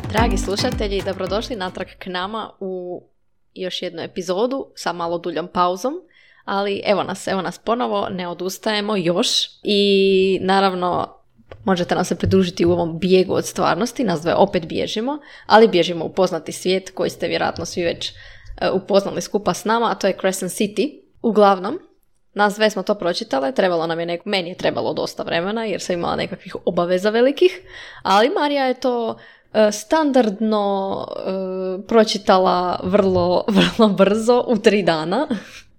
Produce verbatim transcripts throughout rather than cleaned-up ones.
Dragi slušatelji, dobrodošli natrag k nama u još jednu epizodu sa malo duljom pauzom, ali evo nas, evo nas ponovo, ne odustajemo još i naravno možete nam se pridružiti u ovom bijegu od stvarnosti, nas dvoje opet bježimo, ali bježimo u poznati svijet koji ste vjerojatno svi već uh, upoznali skupa s nama, a to je Crescent City. Uglavnom, nas dve smo to pročitale, trebalo nam je neko, meni je trebalo dosta vremena jer sam imala nekakvih obaveza velikih, ali Marija je to uh, standardno uh, pročitala vrlo, vrlo brzo u tri dana.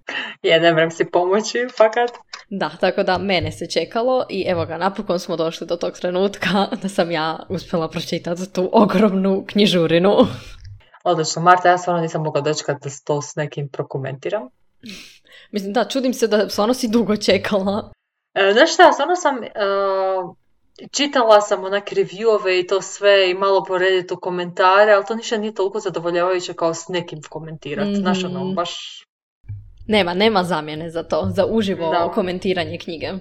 Ja ne moram si pomoći, fakat. Da, tako da mene se čekalo i evo ga, napokon smo došli do tog trenutka da sam ja uspjela pročitati tu ogromnu knjižurinu. Odlično, Marta, ja stvarno nisam mogla dočekati da to s nekim prokomentiram. Mislim, da, čudim se da stvarno si dugo čekala. E, znaš šta, stvarno sam, uh, čitala sam onak reviewove i to sve i malo po Redditu komentare, ali to ništa nije toliko zadovoljavajuće kao s nekim komentirati. Mm-hmm. Znaš, ono, baš... Nema, nema zamjene za to, za uživo da. Komentiranje knjige.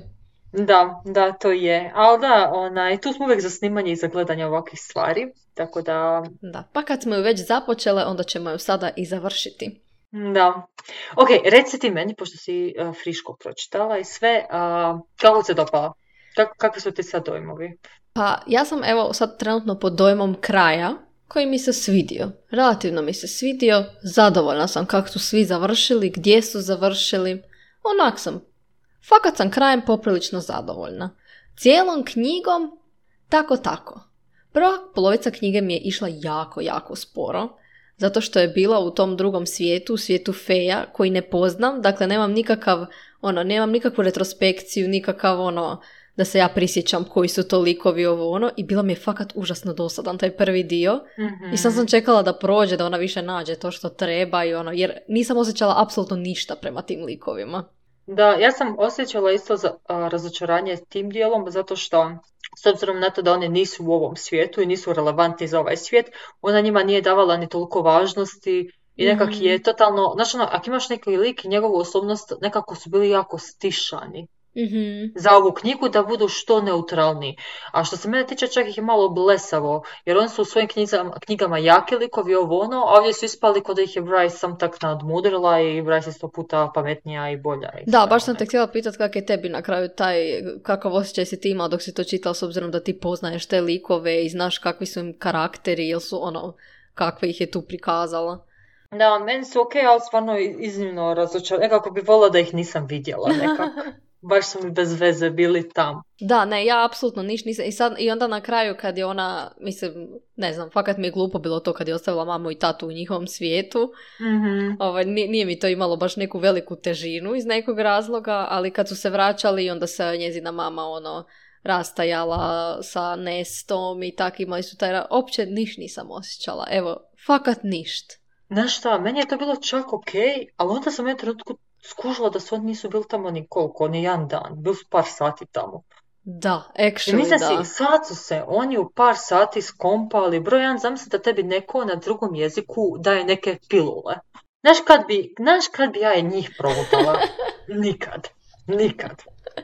Da, da, to je. Ali da, onaj, tu smo uvijek za snimanje i za gledanje ovakvih stvari, tako da... Da, pa kad smo ju već započele, onda ćemo ju sada i završiti. Da. Ok, reci ti meni, pošto si uh, friško pročitala i sve, uh, kako se dopala? Kak, kakvi su ti sad dojmovi? Pa ja sam evo sad trenutno pod dojmom kraja, koji mi se svidio. Relativno mi se svidio, zadovoljna sam kako su svi završili, gdje su završili. Onak sam. Fakat sam krajem poprilično zadovoljna. Cijelom knjigom, tako tako. Prva polovica knjige mi je išla jako, jako sporo, zato što je bila u tom drugom svijetu, svijetu feja, koji ne poznam, dakle nemam nikakav, ono, nemam nikakvu retrospekciju, nikakav ono, da se ja prisjećam koji su to likovi ovo ono, i bilo mi je fakat užasno dosadan taj prvi dio. Mm-hmm. I sam sam čekala da prođe, da ona više nađe to što treba i ono, jer nisam osjećala apsolutno ništa prema tim likovima. Da, ja sam osjećala isto za, a, razočaranje tim dijelom, zato što s obzirom na to da oni nisu u ovom svijetu i nisu relevantni za ovaj svijet, ona njima nije davala ni toliko važnosti i nekak mm-hmm. je totalno, znači ono, ako imaš neki lik i njegovu osobnost, nekako su bili jako stišani. Mm-hmm. Za ovu knjigu da budu što neutralniji. A što se mene tiče, čak ih je malo blesavo, jer oni su u svojim knjigama, knjigama jaki likovi ovo ono, a ovdje su ispali kod da ih je Bryce sam tak nadmudrila i Bryce je sto puta pametnija i bolja. I da, baš sam te htjela pitati kak je tebi na kraju taj, kakav osjećaj si ti imao dok si to čitala, s obzirom da ti poznaješ te likove i znaš kakvi su im karakteri, ili su ono, kakve ih je tu prikazala. Da, meni su ok, ali stvarno iznimno razočarala. Nekako bi volila da ih nisam vidjela nekako. Baš su mi bez veze bili tam. Da, ne, ja apsolutno niš nisam. I, sad, I onda na kraju kad je ona, mislim, ne znam, fakat mi je glupo bilo to kad je ostavila mamu i tatu u njihovom svijetu. Mm-hmm. Ovaj, nije, nije mi to imalo baš neku veliku težinu iz nekog razloga, ali kad su se vraćali, onda se njezina mama ono rastajala sa Nestom i tak, imali su taj... Opće niš nisam osjećala. Evo, fakat ništa. Znaš šta, meni je to bilo čak ok, ali onda sam jednu trenutku skužila da su oni nisu bili tamo ni koliko, ni jedan dan. Bili su par sati tamo. Da, actually, I mislim da. Si, sad su se oni u par sati skompali. Broj jedan, zamisli da tebi neko na drugom jeziku daje neke pilule. Znaš kad bi, znaš kad bi ja je njih provutala? Nikad. Nikad.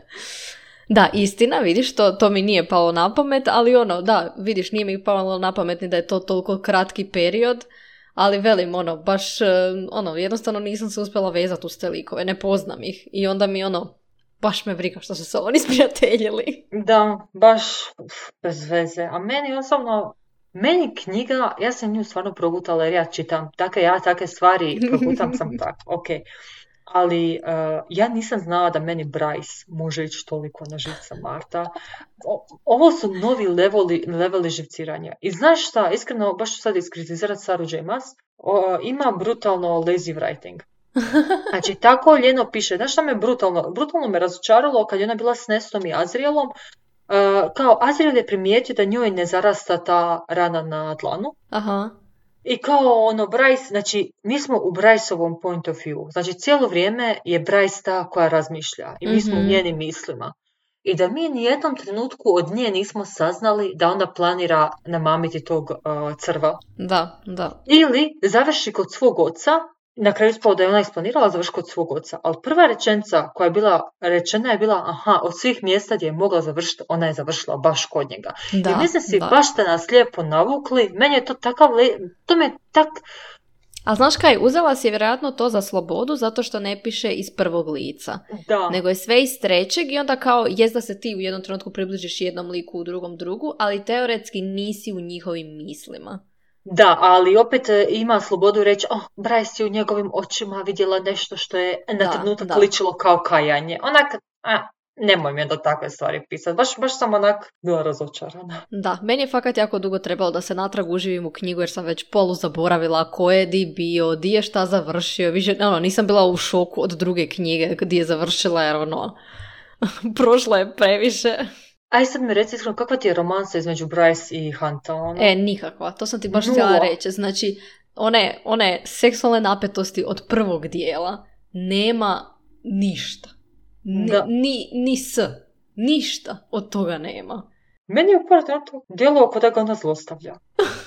Da, istina, vidiš, to, to mi nije palo na pamet, ali ono, da, vidiš, nije mi palo na pamet ni da je to toliko kratki period. Ali velim, ono, baš, ono, jednostavno nisam se uspjela vezati uz te likove, ne poznam ih. I onda mi, ono, baš me briga što su se oni sprijateljili. Da, baš uf, bez veze. A meni osobno, meni knjiga, ja sam nju stvarno progutala jer ja čitam. Dakle, ja takve stvari progutam sam tako, ok. Ali uh, ja nisam znala da meni Bryce može ići toliko na živce, Marta. O, ovo su novi leveli, leveli živciranja. I znaš šta, iskreno, baš ću sad iskritizirati Saru J. Maas, o, ima brutalno lazy writing. Znači, tako ljeno piše. Znaš šta me brutalno? Brutalno me razočaralo kad je ona bila s Nestom i Azrielom. Uh, kao Azriel je primijetio da njoj ne zarasta ta rana na dlanu. Aha. I kao ono, Bryce, znači, mi smo u Bryceovom point of view. Znači, cijelo vrijeme je Bryce ta koja razmišlja. I mi smo mm-hmm. u njenim mislima. I da mi nijednom trenutku od nje nismo saznali da ona planira namamiti tog uh, crva. Da, da. Ili završi kod svog oca na kraju ispalo da je ona isplanirala završiti kod svog oca, ali prva rečenica koja je bila rečena je bila, aha, od svih mjesta gdje je mogla završiti, ona je završila baš kod njega. Da, I mislim si, da. baš ste nas lijepo navukli, meni je to takav, le- to me tak... A znaš kaj, uzela si vjerojatno to za slobodu zato što ne piše iz prvog lica. Da. Nego je sve iz trećeg i onda kao jest da se ti u jednom trenutku približiš jednom liku, u drugom drugu, ali teoretski nisi u njihovim mislima. Da, ali opet e, ima slobodu reći, oh, Bryce je u njegovim očima vidjela nešto što je na Da, trenutak da. ličilo kao kajanje. Onak, a, nemoj mi onda takve stvari pisati. Baš, baš sam onak bila razočarana. Da, meni je fakat jako dugo trebalo da se natrag uživim u knjigu jer sam već polu zaboravila ko je di bio, di je šta završio. Više, ono, nisam bila u šoku od druge knjige gdje je završila jer ono, prošlo je previše. Aj sad mi reci iskreno, kakva ti je romansa između Bryce i Hunta? Ono? E, nikakva, to sam ti baš Nula. htjela reći. Znači, one, one seksualne napetosti od prvog dijela nema ništa. Ni, Da. ni, ni s. Ništa od toga nema. Meni je upravo to djelo kod da ga ona zlostavlja.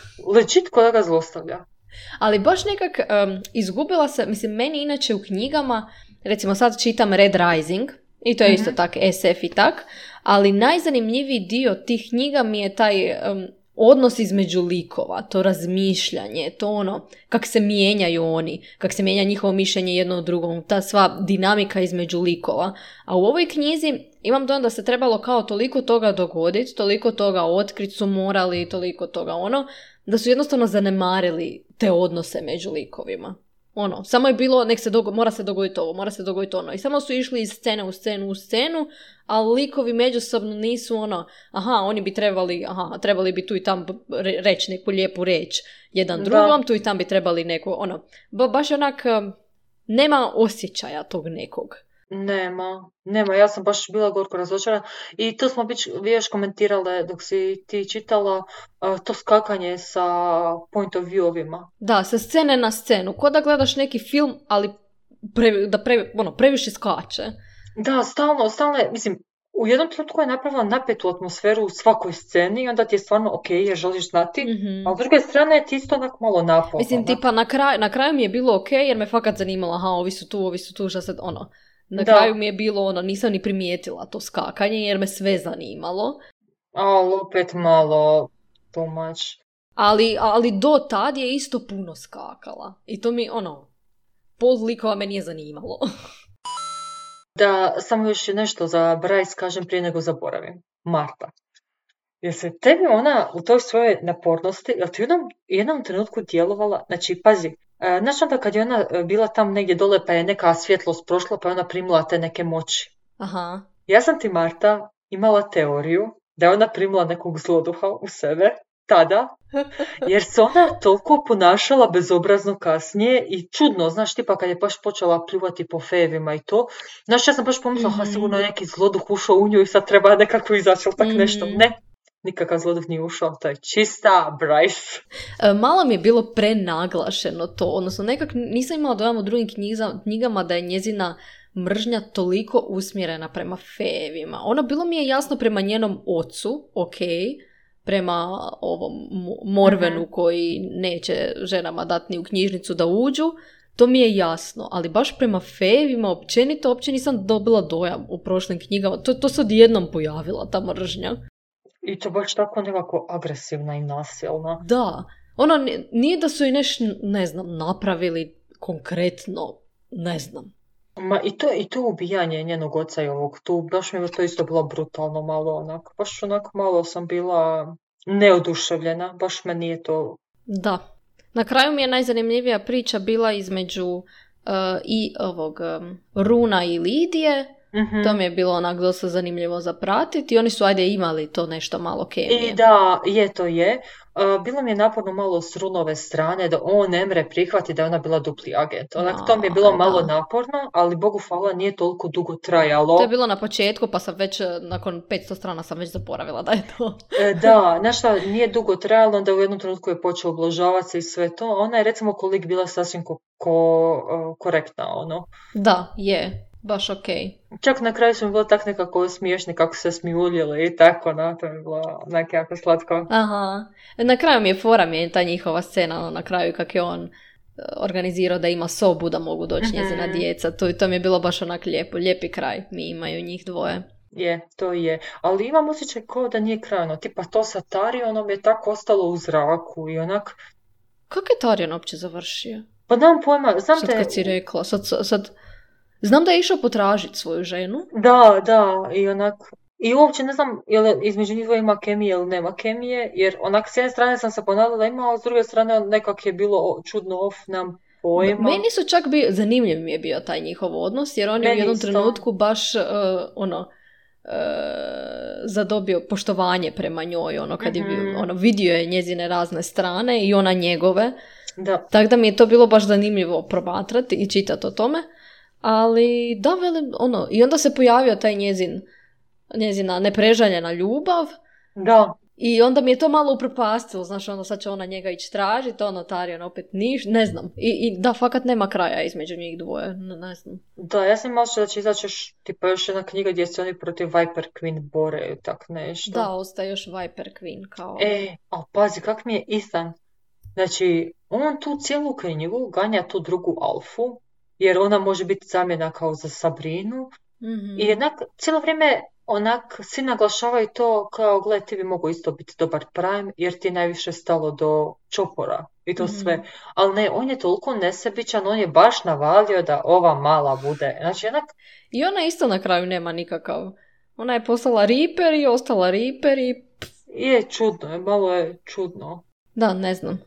Legit kod da ga zlostavlja. Ali baš nekak um, izgubila se, mislim, meni inače u knjigama, recimo sad čitam Red Rising, i to je isto Mhm. tak, es ef i tak, ali najzanimljiviji dio tih knjiga mi je taj um, odnos između likova, to razmišljanje, to ono, kak se mijenjaju oni, kak se mijenja njihovo mišljenje jedno od drugom, ta sva dinamika između likova. A u ovoj knjizi imam dojam da se trebalo kao toliko toga dogoditi, toliko toga otkriti su morali, toliko toga ono, da su jednostavno zanemarili te odnose među likovima. Ono, samo je bilo, nek se dogo- mora se dogoditi ovo, mora se dogoditi ono. I samo su išli iz scene u scenu u scenu, a likovi međusobno nisu ono, aha, oni bi trebali, aha, trebali bi tu i tam re- reći neku lijepu riječ jedan Da. drugom, tu i tam bi trebali neko, ono, ba- baš onak, um, nema osjećaja tog nekog. Nema, nema, ja sam baš bila gorko razočarana i to smo bić, vi još komentirale dok si ti čitala uh, to skakanje sa point of view-ovima. Da, sa scene na scenu, ko da gledaš neki film, ali pre, da pre, ono, previše skače. Da, stalno, stalno je, mislim, u jednom trenutku je napravila napetu atmosferu u svakoj sceni i onda ti je stvarno ok, jer želiš znati, Mhm. a s druge strane ti isto onak malo naporno. Mislim, onak. tipa, na, kraj, na kraju mi je bilo ok, jer me fakat zanimalo, aha, ovi su tu, ovi su tu, šta sad, ono. Na Da. kraju mi je bilo, ono, nisam ni primijetila to skakanje, jer me sve zanimalo. Ali opet malo too much. Ali, ali do tad je isto puno skakala. I to mi, ono, pol likova me nije zanimalo. Da, samo još nešto za Bryce kažem prije nego zaboravim. Marta. Jer se tebi ona u toj svojoj napornosti, jel ti u jednom, jednom trenutku djelovala, znači pazi, e, znaš onda kad je ona e, bila tam negdje dole pa je neka svjetlost prošla pa je ona primila te neke moći. Aha. Ja sam ti, Marta, imala teoriju da je ona primila nekog zloduha u sebe, tada, jer se ona toliko ponašala bezobrazno kasnije i čudno, znaš, tipa kad je baš počela pljuvati po fejevima i to, znaš, ja sam baš pomislila, Mhm. ha, sigurno je neki zloduh ušao u nju i sad treba nekako izaći, ili tak nešto. Mhm. Ne, nikakav zloduh nije ušao, to je čista Bryce. E, malo mi je bilo prenaglašeno to, odnosno nekak nisam imala dojam u drugim knjiza- knjigama da je njezina mržnja toliko usmjerena prema fejevima. Ono bilo mi je jasno prema njenom ocu, ok, prema ovom Mo- Morvenu Mhm. koji neće ženama dati ni u knjižnicu da uđu, to mi je jasno, ali baš prema fejevima općenito uopće nisam dobila dojam u prošlim knjigama. To, to se odjednom pojavila, ta mržnja. I to baš tako nekako agresivna i nasilna. Da, ono n- nije da su i neš, ne znam, napravili konkretno, ne znam. Ma i to, i to ubijanje njenog oca i ovog, tu baš mi je to isto bilo brutalno malo onak, baš onak malo sam bila neoduševljena, baš me nije to. Da. Na kraju mi je najzanimljivija priča bila između uh, i ovog um, Runa i Lidije. Mhm. To mi je bilo onak dosta zanimljivo za pratiti i oni su ajde imali to nešto malo kemije. I da, je to je. Uh, bilo mi je naporno malo s Runove strane da on ne mre prihvati da je ona bila dupli agent. Onak, to mi je bilo Da, malo da. naporno, ali Bogu hvala nije toliko dugo trajalo. To je bilo na početku pa sam već, uh, nakon petsto strana sam već zaboravila da je to. E, Da, znaš šta, nije dugo trajalo, onda u jednom trenutku je počeo ublažavati se i sve to. Ona je recimo kolik bila sasvim ko, ko, uh, korektna, ono. Da, je. Baš okej. Čak na kraju su mi bilo tak nekako smiješni kako se smijuljile i tako, no, to je bilo onak jako slatko. Aha. Na kraju mi je fora mi je ta njihova scena, ono, na kraju kak je on organizirao da ima sobu da mogu doći Mhm. njezina djeca. To, to mi je bilo baš onak lijepo, lijepi kraj. Mi imaju njih dvoje. Je, to je. Ali imam osjećaj kao da nije kraj, ono, tipa to sa Tyrionom je tako ostalo u zraku i onak, Kako je Tyrion uopće završio? pa nemam pojma, znam Sad da je, kad si rekla, sad, sad, znam da je išao potražiti svoju ženu. da, da, i onak, i uopće ne znam je li između njih dvoje ima kemije ili nema kemije, jer onak s jedne strane sam se ponadala da ima, a s druge strane nekak je bilo čudno off, nemam pojma. Meni su čak bio, zanimljiv mi je bio taj njihov odnos, jer on je u Meni jednom isto. trenutku baš, uh, ono, uh, zadobio poštovanje prema njoj, ono, kad je bio, Mhm. ono, vidio je njezine razne strane i ona njegove. Da, Tako da mi je to bilo baš zanimljivo promatrati i čitati o tome. Ali, da, velim, ono, i onda se pojavio taj njezin, njezina neprežaljena ljubav. da, I onda mi je to malo upropastilo, znaš, ono, sad će ona njega ići tražiti, ono, Tyrion opet niš, ne znam. I, i da, fakat nema kraja između njih dvoje, ne, ne znam. da, ja sam imala osjećaj da će izaći još, tipa još jedna knjiga gdje se oni protiv Viper Queen bore ili tak nešto. Da, ostaje još Viper Queen, kao... E, a pazi, kak mi je Ethan. Znači, on tu cijelu knjigu ganja tu drugu alfu, jer ona može biti zamjena kao za Sabrinu. Mhm. I jednak, cijelo vrijeme onak svi naglašavaju to kao, gle, ti bi mogao isto biti dobar Prime, jer ti je najviše stalo do čopora i to Mhm. sve. Ali ne, on je toliko nesebičan, on je baš navalio da ova mala bude. Znači, onak, I ona isto na kraju nema nikakav... Ona je postala Reaper i ostala Reaper i... je čudno, je, malo je čudno. Da, ne znam.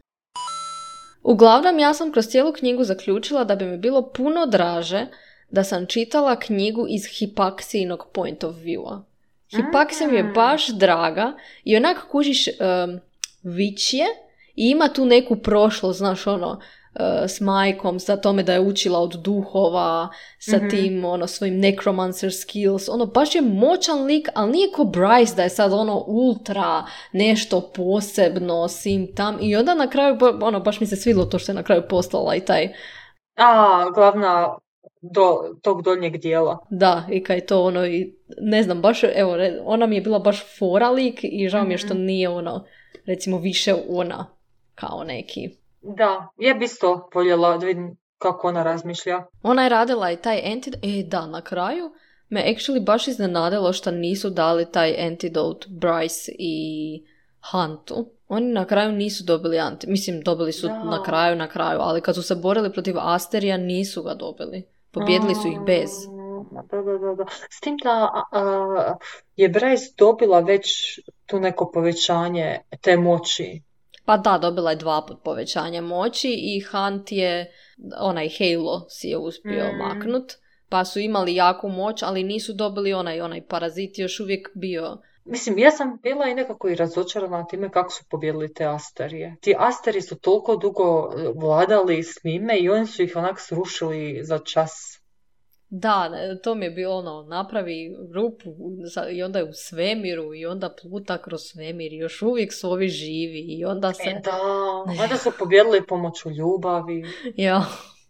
Uglavnom, ja sam kroz cijelu knjigu zaključila da bi mi bilo puno draže da sam čitala knjigu iz Hipaksijinog point of view-a. Hipaksija mi je Mm. baš draga i onak kužiš um, vič je i ima tu neku prošlost, znaš, ono, uh, s majkom, sa tome da je učila od duhova, sa Mhm. tim, ono, svojim necromancer skills, ono, baš je moćan lik, ali nije ko Bryce da je sad, ono, ultra nešto posebno, sim tam, i onda na kraju, ba- ono, baš mi se svidlo to što je na kraju postala i taj, A, glavna do tog donjeg dijela. da, i kaj to, ono, i ne znam, baš, evo, re- ona mi je bila baš fora lik i žao mi je što Mhm. nije, ono, recimo, više ona, kao neki. Da, ja bi isto voljela da vidim kako ona razmišlja. Ona je radila i taj antidote, e da, na kraju me actually baš iznenadilo što nisu dali taj antidote Bryce i Huntu. Oni na kraju nisu dobili anti, mislim dobili su Da. na kraju, na kraju, ali kad su se borili protiv Asterija nisu ga dobili. Pobjedili su ih bez. A, Da, da, da, da. S tim da a, a, je Bryce dobila već tu neko povećanje te moći. Pa da, dobila je dva put povećanje moći i Hunt je, onaj Halo si je uspio Mm. maknut, pa su imali jaku moć, ali nisu dobili onaj, onaj parazit je još uvijek bio. Mislim, ja sam bila i nekako i razočarana time kako su pobijedili te Asterije. Ti Asteri su toliko dugo e, vladali s njime i oni su ih onak srušili za čas. Da, ne, to mi je bilo ono, napravi rupu za- i onda je u svemiru i onda pluta kroz svemir i još uvijek su ovi živi i onda E se... da, onda su pobijedili pomoću ljubavi. Ja,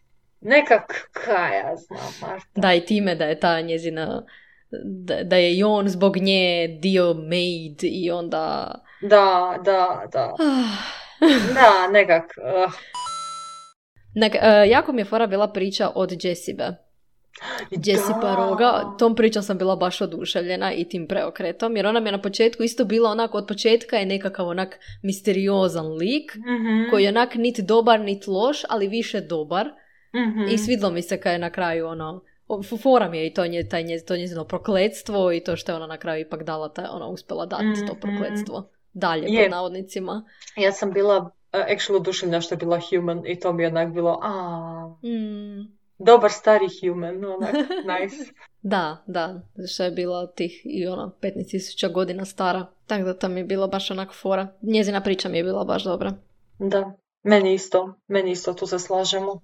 Nekak, kaj ja znam, Marta. da, i time da je ta njezina, da, da je i on zbog nje dio made i onda... Da, da, da. Ah. Da, nekak. Uh, Nek, e, jako mi je fora bila priča od Jessibe. Jessie da. Paroga, tom pričom sam bila baš oduševljena i tim preokretom, jer ona mi je na početku isto bila onako, od početka je nekakav onak misteriozan lik, Mhm, koji je onak niti dobar, niti loš, ali više dobar. mhm. I svidlo mi se kad je na kraju ono, o, f- fora mi je i to, nje, taj nje, to njezino prokletstvo i to što je ona na kraju ipak dala, taj, ona uspjela dati to Mhm. prokletstvo. Dalje, Je. pod navodnicima. Ja sam bila uh, actually oduševljena što je bila human i to mi je onak bilo, a Mm. dobar stari human, onak, nice. Da, da, što je bila tih i ono petnaest tisuća godina stara. Tako da to mi je bilo baš onak fora. Njezina priča mi je bila baš dobra. Da, meni isto, meni isto, tu se slažemo.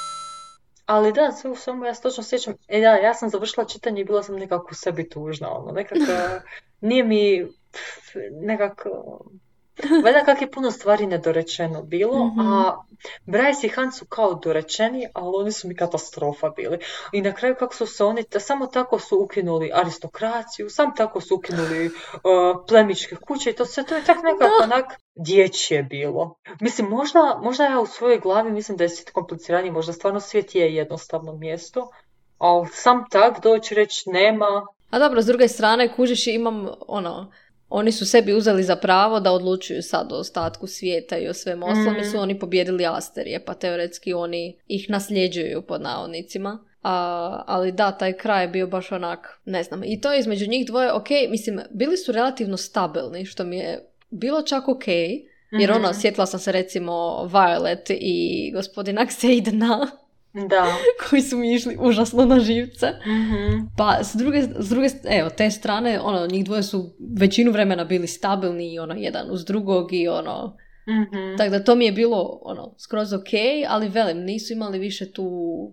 Ali da, sve u svemu ja se točno sjećam, e da, ja sam završila čitanje i bila sam nekako u sebi tužna, ono, nekako, nije mi, pff, nekako, Valjda kak je puno stvari nedorečeno bilo, Mhm. a Bryce i Hans su kao dorečeni, ali oni su mi katastrofa bili. I na kraju kako su se oni, ta- samo tako su ukinuli aristokraciju, samo tako su ukinuli uh, plemičke kuće i to sve, to je tak nekako Da. onak dječje bilo. Mislim, možda, možda ja u svojoj glavi mislim da je svijet kompliciraniji, možda stvarno svijet je jednostavno mjesto, ali sam tak doći reći nema. A dobro, s druge strane, kužiš, imam, ono, oni su sebi uzeli za pravo da odlučuju sad o ostatku svijeta i o svem ostalom, i su Mm. oni pobijedili Asterije, pa teoretski oni ih nasljeđuju pod navodnicima. A, ali da, taj kraj je bio baš onak, ne znam, i to je između njih dvoje, ok, mislim, bili su relativno stabilni, što mi je bilo čak ok, jer ono, Mhm. sjetila sam se recimo Violet i gospodina Xaidena, Da. koji su mi išli užasno na živce. Mhm. Pa s druge, s druge, evo, te strane, ono, njih dvoje su većinu vremena bili stabilni i ono, jedan uz drugog i ono, Mhm. tako da to mi je bilo, ono, skroz ok, ali velim, nisu imali više tu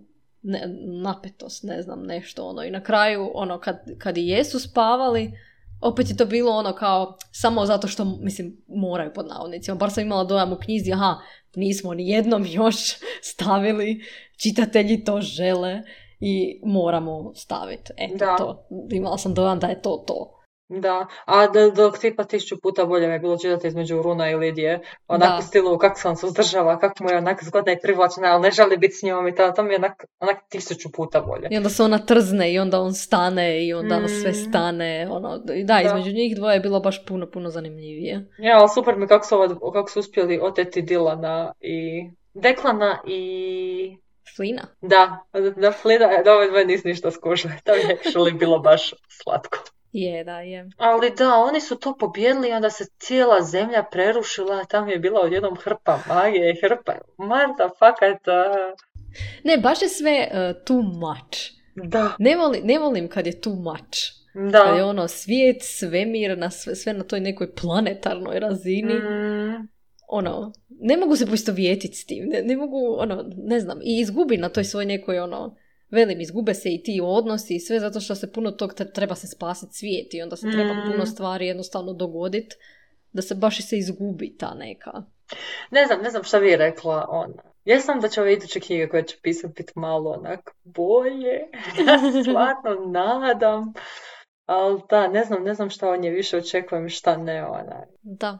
ne, napetost, ne znam, nešto, ono, i na kraju, ono, kad, kad i jesu spavali, opet je to bilo ono kao, samo zato što, mislim, moraju pod navodnicima, bar sam imala dojam u knjizi, aha, nismo ni jednom još stavili, čitatelji to žele i moramo staviti. Eto, Da. to. Imala sam dojam da je to to. Da, a d- dok tipa tisuću puta bolje mi je bilo čitati između Runa i Lidije, onako Da. u stilu kako se on suzdržava, kako mu je onak zgodna i privlačna, ali ne želi biti s njom i to, to mi je onak, onak tisuću puta bolje. I onda se ona trzne i onda on stane i onda Mm. sve stane. Ono, da, Da. između njih dvoje je bilo baš puno, puno zanimljivije. Ja, ali super mi kako su, ova- kako su uspjeli oteti Dilana i Deklana i... Flina. Da, da Flina, da ove dvoje nisu ništa skužile, to mi je actually bilo baš slatko. Je, da, je. Ali da, oni su to pobjedili i onda se cijela zemlja prerušila, a tam je bila odjednom hrpa magije i hrpa. Marta, fakat, uh, Ne, baš je sve uh, too much. da, Ne, voli, ne volim kad je too much. Kad je da. ono svijet, svemir, na sve, sve na toj nekoj planetarnoj razini. Mm, Ono, ne mogu se poistovjetiti s tim. Ne, ne mogu, ono, ne znam. I izgubi na toj svoj nekoj, ono, velim, izgube se i ti odnosi i sve zato što se puno tog tre- treba se spasiti svijet i onda se treba Mm. puno stvari jednostavno dogoditi da se baš i se izgubi ta neka. ne znam, ne znam šta bi je rekla ona. Ja sam da će ove iduće knjige koje će pisati biti malo onak bolje. Ja se stvarno nadam. Ali da, ne znam, ne znam šta od nje više očekujem, šta ne ona. Da.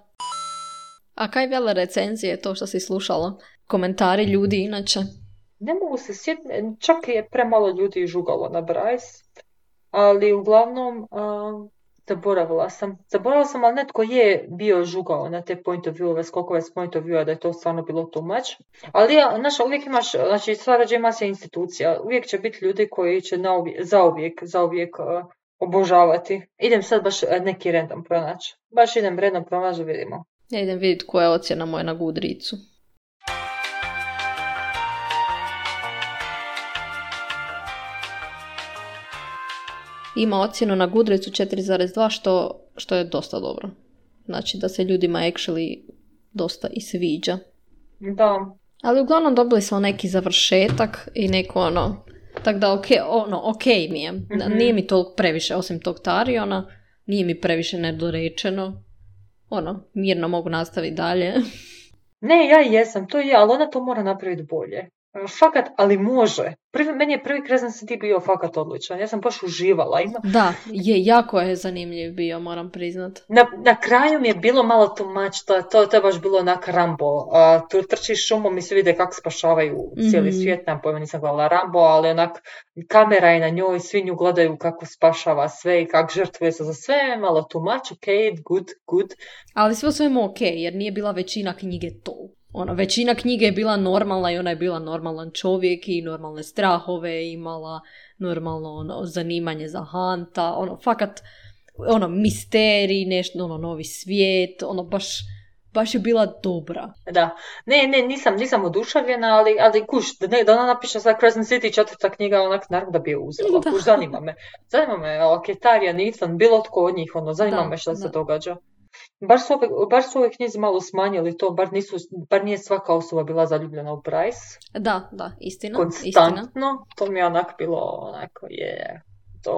A kaj vele recenzije, to što si slušala? Komentari ljudi inače? Ne mogu se sjetiti, čak je premalo ljudi žugalo na Bryce, ali uglavnom um, zaboravila sam. Zaboravila sam, ali netko je bio žugao na te point of view-ove, skokove s point of view-a, da je to stvarno bilo too much. Ali ja, znaš, uvijek imaš, znači stvar J. Maas je institucija, uvijek će biti ljudi koji će nauvijek, zauvijek, zauvijek uh, obožavati. Idem sad baš uh, neki random pronaći. Baš idem random pronaći da vidimo. Ja idem vidjeti koja je ocjena moja na Goodreadsu. Ima ocjenu na Goodreadsu četiri zarez dva, što, što je dosta dobro. Znači da se ljudima actually dosta i sviđa. Da. Ali uglavnom dobili smo neki završetak i neko ono, tako da ok, ono, ok mi je. Mhm. Nije mi toliko previše, osim tog Tariona, nije mi previše nedorečeno. Ono, mirno mogu nastaviti dalje. Ne, ja i jesam, to je, ali ona to mora napraviti bolje. Fakat, ali može. Prvi, meni je prvi Crescent City bio fakat odličan. Ja sam baš uživala. Ima... Da, je, jako je zanimljiv bio, moram priznat. Na, na kraju mi je bilo malo too much, to, to, to je baš bilo onak Rambo. Uh, tu trčiš šumom i se vide kako spašavaju cijeli Mhm. svijet, nemam pojma, nisam gledala Rambo, ali onak kamera je na njoj, svi nju gledaju kako spašava sve i kako žrtvuje se za sve, malo too much, ok, good, good. Ali sve u svemu ok, jer nije bila većina knjige to. Ono, većina knjige je bila normalna i ona je bila normalan čovjek i normalne strahove imala, normalno ono, zanimanje za Hanta, ono, fakat, ono, misterij, nešto, ono, novi svijet, ono, baš, baš je bila dobra. Da, ne, ne, nisam, nisam oduševljena, ali, ali kuš, da, ne, da ona napiše sad Crescent City četvrta knjiga, onak, naravno da bi je uzela, Da. kuš, zanima me. Zanima me, Ketarija, Nathan, bilo tko od njih, ono, zanima Da, me šta se da. događa. Bar su, ove, bar su ove knjizi malo smanjili to, bar, nisu, bar nije svaka osoba bila zaljubljena u Bryce, Da, da, istina, istina. konstantno, to mi je onak bilo, onako, je, to,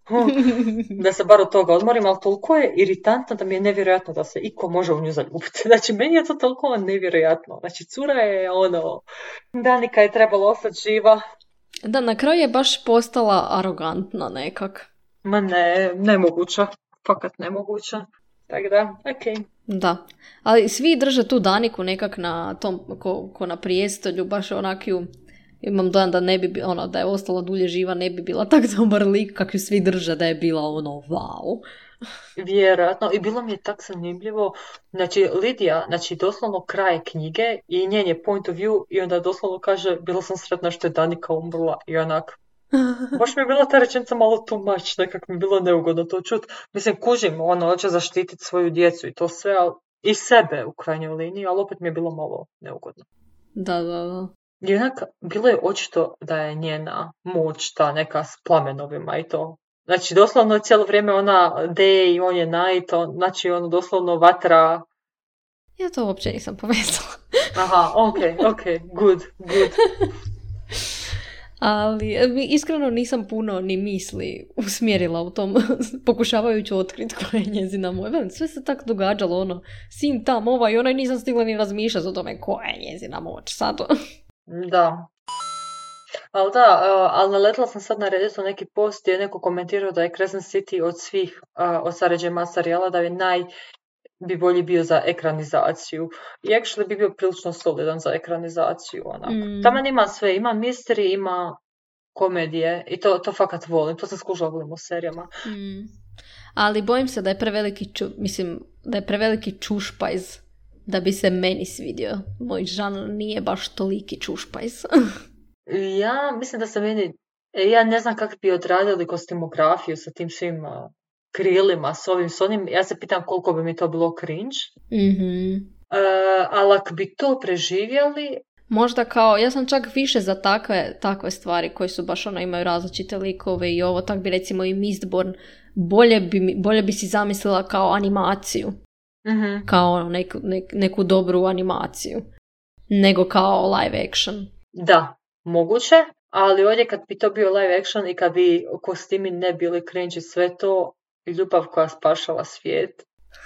da se bar od toga odmorim, ali toliko je iritantno da mi je nevjerojatno da se iko može u nju zaljubiti. Znači, meni je to toliko nevjerojatno. Znači, cura je ono, Danika je trebala ostati živa. Da, na kraju je baš postala arogantna nekak. Ma ne, nemoguća. Fakat nemoguća. Tako da, okej. Okay. Da, ali svi drže tu Daniku nekak na tom, ko, ko na prijestolju, baš onakiju, imam dojam da ne bi, ono, da je ostala dulje živa, ne bi bila tak dobar lik, kak ju svi drže, da je bila ono, wow. Vjerojatno, i bilo mi je tak zanimljivo, znači Lidija, znači doslovno kraj knjige i njen je point of view i onda doslovno kaže, bila sam sretna što je Danika umrla i onak. Baš mi je bila ta rečenica malo too much, nekak mi je bilo neugodno to čut. Mislim, kužim, ono, hoće zaštititi svoju djecu i to sve, ali i sebe u krajnjoj liniji, ali opet mi je bilo malo neugodno. Da, da, da. I onak, bilo je očito da je njena moć ta neka s plamenovima i to. Znači, doslovno cijelo vrijeme ona de i on je na i to, znači ono doslovno vatra. Ja to uopće nisam povezala. Aha, ok, ok, good, good. Ali iskreno nisam puno ni misli usmjerila u tom, pokušavajući otkriti koja je njezina moć. Sve se tako događalo, ono, sin tam, ovaj, i onaj nisam stigla ni razmišljati o tome koja je njezina moć sad. Da. Ali da, ali naletila sam sad na Redditu neki post gdje je neko komentirao da je Crescent City od svih, od Sarah J. Maas serijala, da je naj bi bolji bio za ekranizaciju. I actually bi bio prilično solidan za ekranizaciju. Onak. Mm. Taman ima sve, ima mystery, ima komedije i to, to fakat volim. To sam skužila volim u serijama. Mm. Ali bojim se da je preveliki, ču, mislim, da je preveliki čušpajz da bi se meni svidio. Moj žanr nije baš toliki čušpajz. Ja mislim da se meni, ja ne znam kako bi odradili kostimografiju sa tim svim uh, krilima, s ovim, s onim, ja se pitam koliko bi mi to bilo cringe. Mm-hmm. Uh, ali ako bi to preživjeli... Možda kao, ja sam čak više za takve, takve stvari koje su baš ono, imaju različite likove i ovo, tak bi recimo i Mistborn, bolje bi, bolje bi si zamislila kao animaciju. Mm-hmm. Kao neku, nek, neku dobru animaciju. Nego kao live action. Da. Moguće, ali ovdje kad bi to bio live action i kad bi kostimi ne bili cringe i sve to, ljubav koja spašava svijet,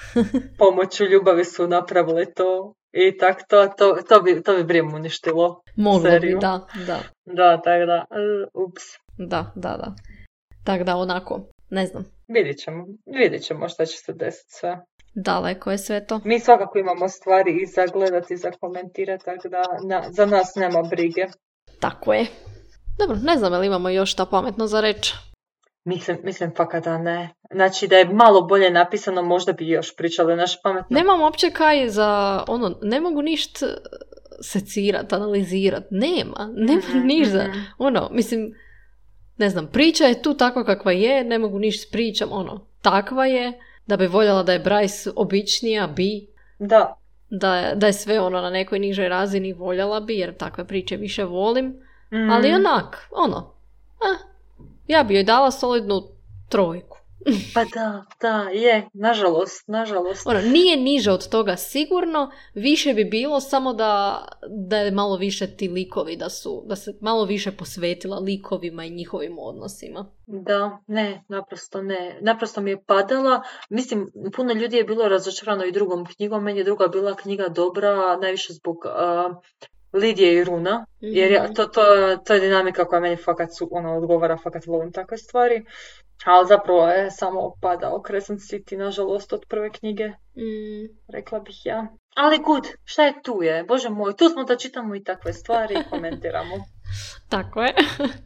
pomoću ljubavi su napravili to i tak to, to, to bi, to bi brijem uništilo Moglo seriju. Bi, da, da. Da, tako da, uh, ups. Da, da, da. Tako da, onako, ne znam. Vidjet ćemo, vidjet ćemo šta će se desiti sve. Daleko je sve to. Mi svakako imamo stvari i za gledati i za komentirati, tako da na, za nas nema brige. Tako je. Dobro, ne znam li imamo još šta pametno za reći. Mislim, mislim fakat da ne. Znači da je malo bolje napisano, možda bi još pričali naš pametno. Nemam uopće kaj za, ono, ne mogu ništa secirati, analizirati. Nema, nema mm-hmm, ništa. Mm-hmm. Ono, mislim, ne znam, priča je tu takva kakva je, ne mogu ništa pričam, ono, takva je, da bi voljela da je Bryce običnija, bi. Da. Da je, da je sve ono na nekoj nižoj razini, voljela bi, jer takve priče više volim. Mm. Ali onak, ono, eh, ja bi joj dala solidnu trojku. Pa da, da, je, nažalost, nažalost. Ono, nije niže od toga sigurno, više bi bilo samo da, da je malo više ti likovi, da su, da se malo više posvetila likovima i njihovim odnosima. Da, ne, naprosto ne. Naprosto mi je padala. Mislim, puno ljudi je bilo razočarano i drugom knjigom. Meni je druga bila knjiga dobra, najviše zbog uh, Lidije i Runa. Mm-hmm. Jer ja, to, to, to je dinamika koja meni fakat su, ono, odgovara, fakat volim takve stvari. Ali zapravo je samo padao Crescent City, nažalost, od prve knjige. Mm. Rekla bih ja. Ali good, šta je tu je? Bože moj, tu smo da čitamo i takve stvari i komentiramo. Tako je.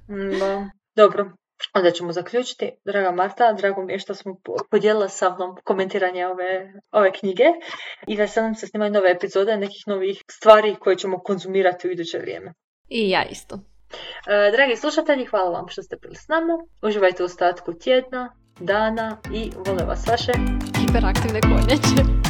Da. Dobro, onda ćemo zaključiti. Draga Marta, drago mi je što smo podijelila sa mnom komentiranje ove, ove knjige i veselim se snimati nove epizode, nekih novih stvari koje ćemo konzumirati u iduće vrijeme. I ja isto. E, dragi slušatelji, hvala vam što ste bili s nama. Uživajte u ostatku tjedna, dana i vole vas vaše hiperaktivne konjače.